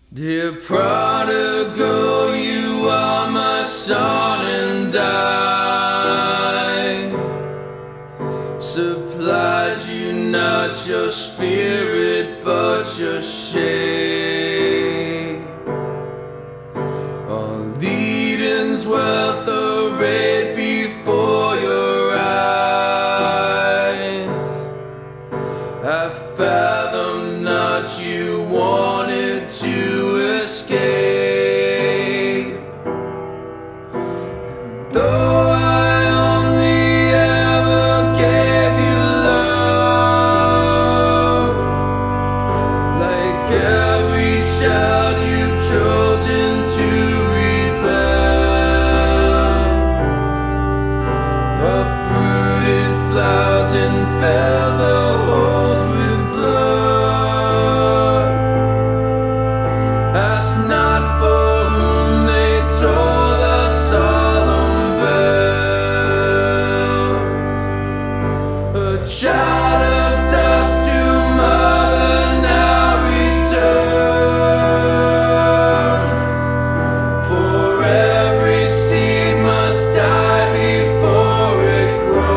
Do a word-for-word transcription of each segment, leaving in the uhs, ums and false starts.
Dear prodigal, you are my son, and I supplied you not your spirit but your shame. All Eden's wealth arrayed before your eyes, I fathom not you wanted to escape. Though I only ever gave you love, like every child you've chosen to rebel, uprooted flowers and fill the holes with blood. Ask not for whom they toll the solemn bells. A child of dust to mother now return, for every seed must die before it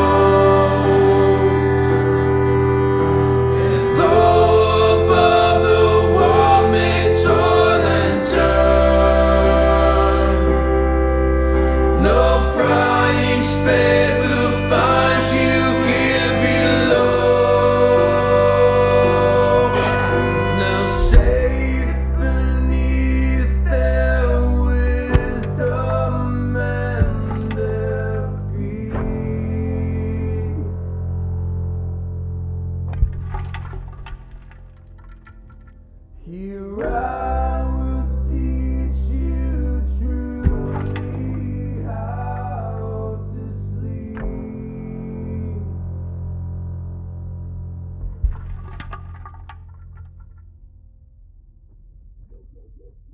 grows. And though above the world may toil and turn, no prying spade will find you here below. Now safe beneath their wisdom and their greed, here I will teach you truly how to sleep.